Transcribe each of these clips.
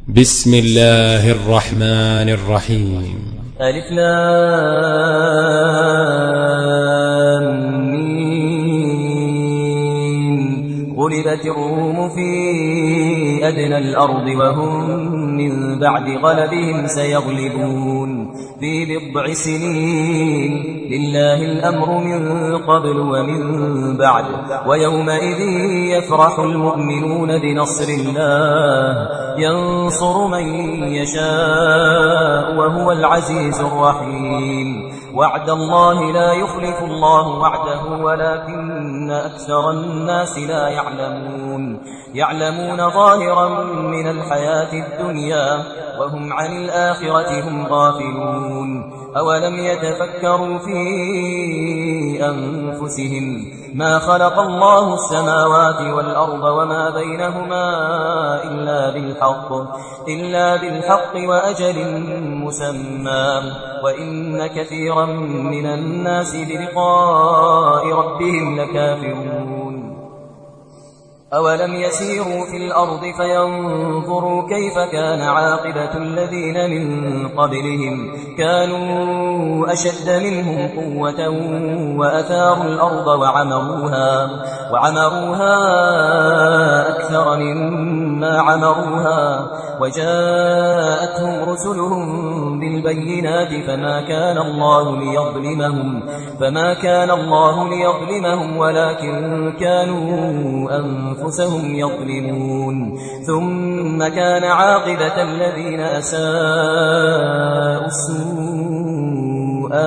بسم الله الرحمن الرحيم. ألف لام ميم. غلبت الروم في أدنى الأرض وهم من بعد غلبهم سيغلبون في بضع سنين. لله الأمر من قبل ومن بعد ويومئذ يفرح المؤمنون بنصر الله ينصر من يشاء وهو العزيز الرحيم. وعد الله لا يخلف الله وعده ولكن أكثر الناس لا يعلمون ظاهرا من الحياة الدنيا وهم عن الآخرة هم غافلون. أولم يتفكروا في أنفسهم ما خلق الله السماوات والأرض وما بينهما إلا بالحق وأجل مسمى وإن كثيرا من الناس بلقاء ربهم لكافرون. أولم يسيروا في الأرض فينظروا كيف كان عاقبة الذين من قبلهم كانوا أشد منهم قوة وأثاروا الأرض وعمروها أكثر مما عمروها وجاءتهم رسلهم بالبينات فما كان الله ليظلمهم ولكن كانوا أنفسهم يظلمون. ثم كان عاقبة الذين أساءوا السوء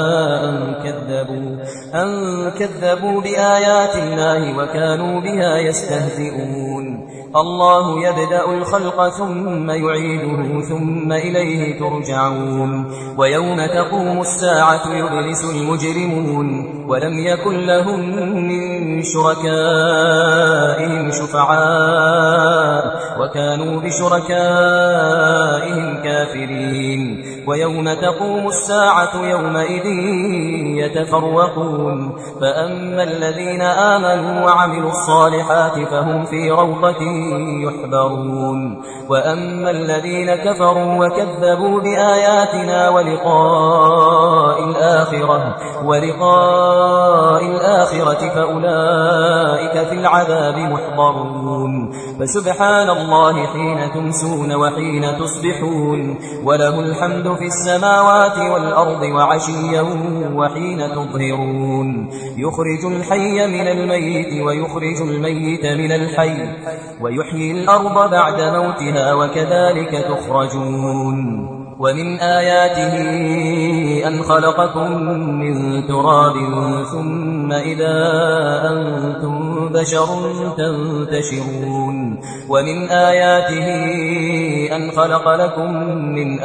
أن كذبوا بآيات الله وكانوا بها يستهزئون. الله يبدأ الخلق ثم يعيده ثم إليه ترجعون. ويوم تقوم الساعة يبلس المجرمون ولم يكن لهم من شركائهم شفعاء وكانوا بشركائهم كافرين. ويوم تقوم الساعة يومئذ يتفرقون فأما الذين آمنوا وعملوا الصالحات فهم في روضة يحبرون وأما الذين كفروا وكذبوا بآياتنا ولقاء الآخرة فأولئك في العذاب محضرون. فسبحان الله حين تمسون وحين تصبحون وله الحمد في السماوات والأرض وعشيا وحين تظهرون. يخرج الحي من الميت ويخرج الميت من الحي ويحيي الأرض بعد موتها وكذلك تخرجون. ومن آياته أن خلقكم من تراب ثم إذا أنتم بشر تنتشرون. ومن آياته أن خلق لكم من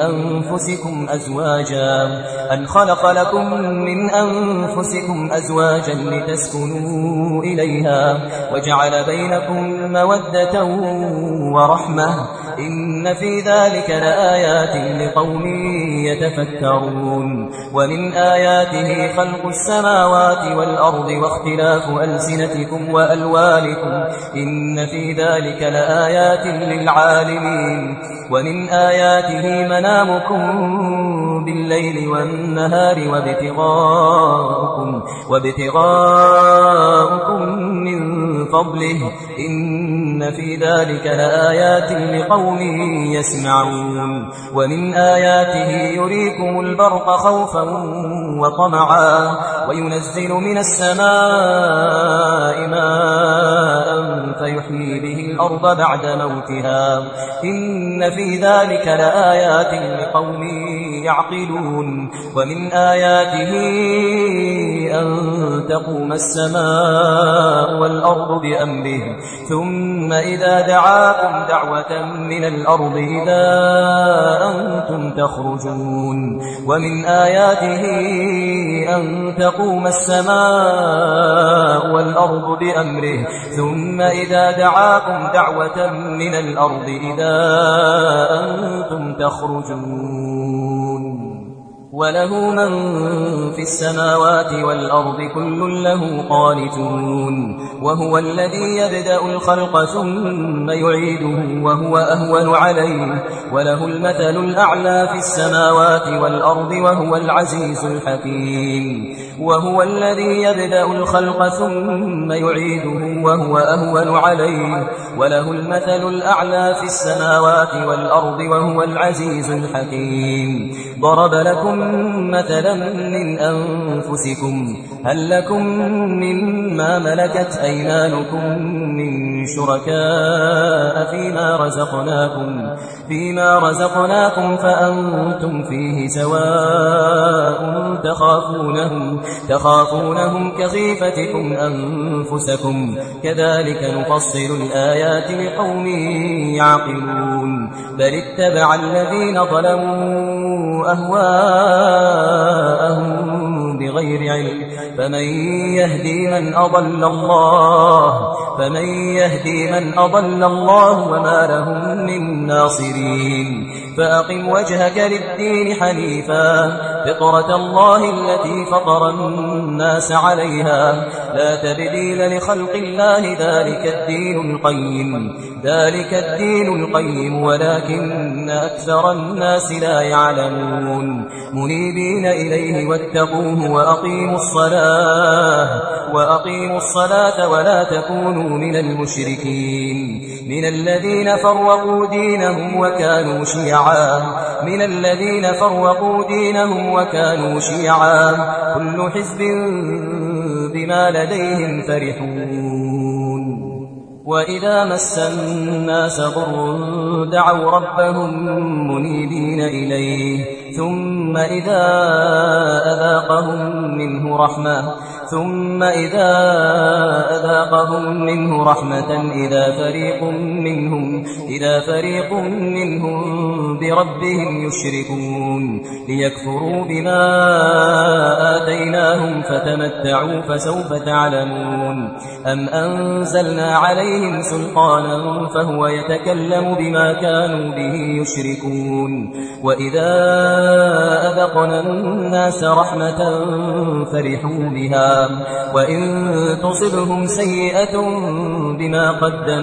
أنفسكم أزواجا لتسكنوا إليها وجعل بينكم مودة ورحمة إن في ذلك لآيات لقوم يتفكرون. ومن آياته خلق السماوات والأرض واختلاف ألسنتكم وألوانكم إن في ذلك لآيات للعالمين. ومن آياته منامكم بالليل والنهار وابتغاؤكم من فضله إن في ذلك لآيات لقوم يسمعون. ومن آياته يريكم البرق خوفا وطمعا وينزل من السماء ماء فيحيي به الأرض بعد موتها إن في ذلك لآيات لقوم يعقلون. ومن آياته أن تقوم السماء والأرض بأمره ثم إذا دعاكم دعوة من الأرض إذا أنتم تخرجون. ومن آياته أن تقوم السماء والأرض بأمره ثم إذا دعاكم دعوة من الأرض إذا أنتم تخرجون. وله من في السماوات والأرض كل له قانتون وهو الذي يبدأ الخلق ثم يعيده وهو أهون عليه وله المثل الأعلى في السماوات والأرض وهو العزيز الحكيم وهو الذي يبدأ الخلق ثم يعيده وهو أهون عليه وله المثل الأعلى في السماوات والأرض وهو العزيز الحكيم ضرب لكم مثلا من أنفسكم هل لكم مما ملكت أيمانكم من شركاء فيما رزقناكم فأنتم فيه سواء تخافونهم كخيفتكم أنفسكم كذلك نفصل الآيات لقوم يعقلون بل اتبع الذين ظلموا أهواءهم بغير علم فمن يهدي من أضل الله وما لهم من ناصرين فأقم وجهك للدين حنيفا فطرة الله التي فطر الناس عليها لا تبديل لخلق الله ذلك الدين القيم ولكن أكثر الناس لا يعلمون منيبين إليه واتقوه وأقيموا الصلاة ولا تكونوا من المشركين من الذين فرقوا دينهم وكانوا شيعا كل حزب بما لديهم فرحون وإذا مس الناس ضر دعوا ربهم منيبين إليه ثم إذا أذاقهم منه رحمة إذا فريق منهم بربهم يشركون ليكفروا بما آتيناهم فتمتعوا فسوف تعلمون أم أنزلنا عليهم سلطانا فهو يتكلم بما كانوا به يشركون وإذا أذقنا الناس رحمة فرحوا بها وإن تصبهم سيئة بما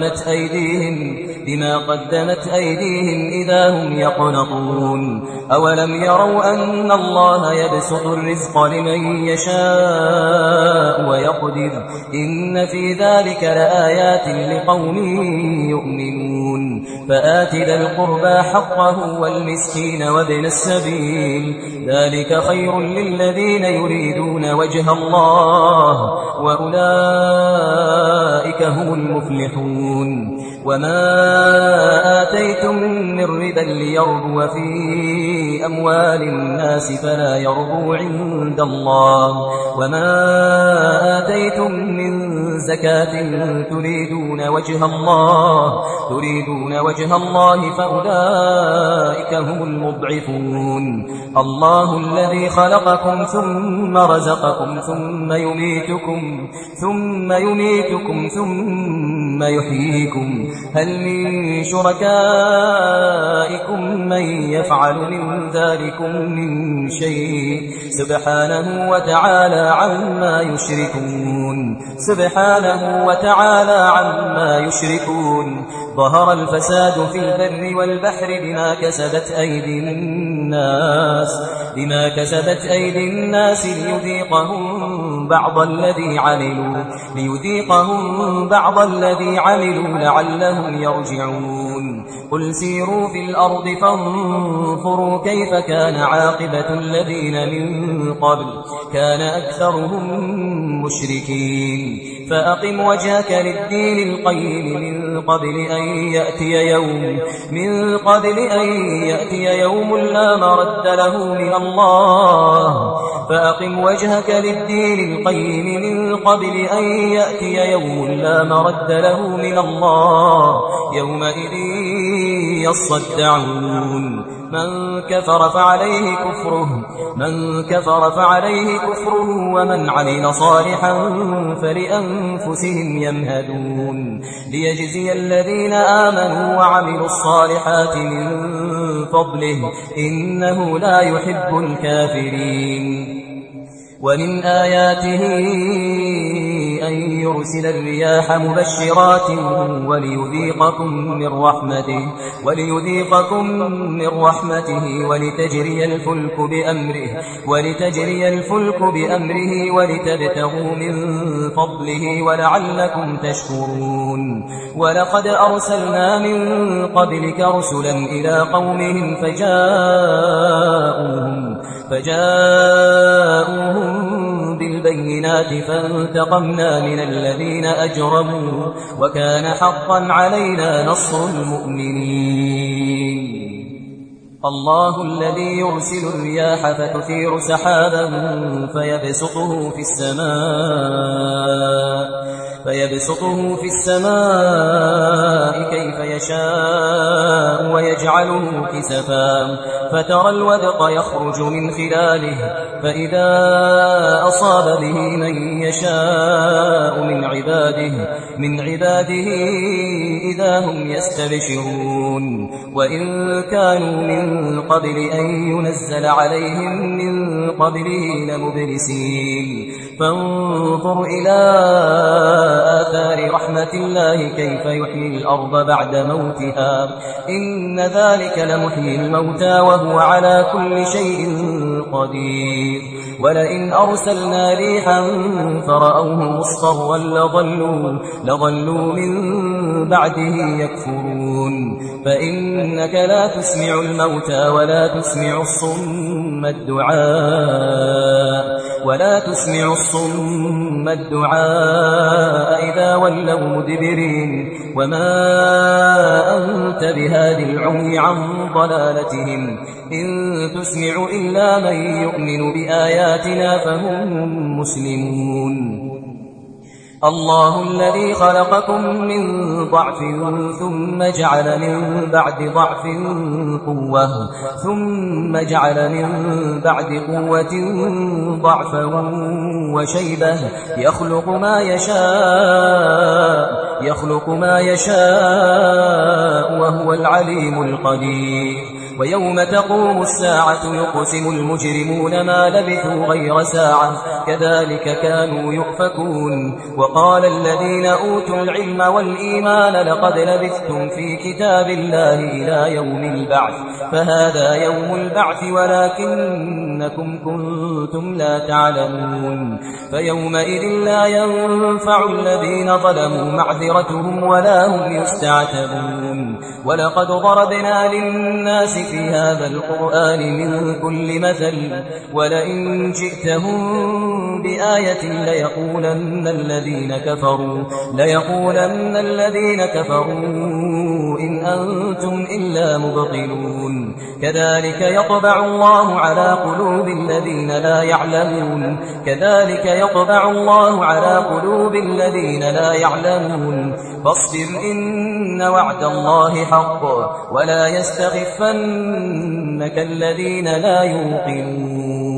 قدمت أيديهم إذا هم يقنطون أولم يروا أن الله يبسط الرزق لمن يشاء ويقدر إن في ذلك لآيات لقوم يؤمنون فآت ذا القربى حقه والمسكين وابن السبيل ذلك خير للذين يريدون وجه الله وأولئك هم المفلحون وما آتيتم من ربا ليربو في أموال الناس فلا يربو عند الله وما آتيتم من زكاة تريدون وجه الله فأولئك هم المضعفون الله الذي خلقكم ثم رزقكم ثم يميتكم ثم يحييكم هل من شركائكم من يفعل من ذلكم من شيء سبحانه وتعالى عما يشركون ظهر الفساد في البر والبحر بما كسبت أيدي الناس ليذيقهم بعض الذي عملوا لعلهم يرجعون قل سيروا في الأرض فانظروا كيف كان عاقبة الذين من قبل كان أكثرهم مشركين فأقم وجهك للدين القيم من قبل أن يأتي يوم لا مرد له من الله فأقم وجهك للدين القيم من قبل أن يأتي يوم لا مرد له من الله يومئذ يصدعون من كفر فعليه كفره ومن عمل صالحا فلأنفسهم يمهدون ليجزي الذين آمنوا وعملوا الصالحات من فضله إنه لا يحب الكافرين ومن آياته أن يرسل الرياح مبشرات وليذيقكم من رحمته ولتجري الفلك بأمره ولتبتغوا من فضله ولعلكم تشكرون ولقد أرسلنا من قبلك رسلا إلى قومهم فجاءوهم بالبينات فانتقمنا من الذين أجرموا وكان حقا علينا نصر المؤمنين الله الذي يرسل الرياح فتثير سحابا فيبسطه في السماء كيف يشاء ويجعله كسفا فترى الودق يخرج من خلاله فإذا أصاب به من يشاء من عباده إذا هم يستبشرون وإن كانوا من قبل أن ينزل عليهم من قبله لمبلسين فانظر إلى آثار رحمة الله كيف يحيي الأرض بعد موتها إن ذلك لمحيي الموتى وهو على كل شيء قدير ولئن أرسلنا ريحا فرأوه مصفرا لظلوا من بعده يكفرون فإنك لا تسمع الموتى ولا تسمع الصم الدعاء إذا ولوا مدبرين وما أنت بهادي العمي عن ضلالتهم إن تسمع إلا من يؤمن بآياتنا فهم مسلمون الله الذي خلقكم من ضعف ثم جعل من بعد ضعف قوة ثم جعل من بعد قوة ضعفا وشيبة يخلق ما يشاء وهو العليم القدير ويوم تقوم الساعة يقسم المجرمون ما لبثوا غير ساعة كذلك كانوا يؤفكون وقال الذين أوتوا العلم والإيمان لقد لبثتم في كتاب الله إلى يوم البعث فهذا يوم البعث ولكنكم كنتم لا تعلمون فيومئذ لا ينفع الذين ظلموا معذرتهم ولا هم يستعتبون ولقد ضربنا للناس في هذا القرآن من كل مثل ولئن جئتهم بآية ليقولن الذين كفروا إن أنتم إلا مبطلون كذلك يطبع الله على قلوب الذين لا يعلمون فاصبر إن وعد الله حق ولا يستخفنك الذين لا يوقنون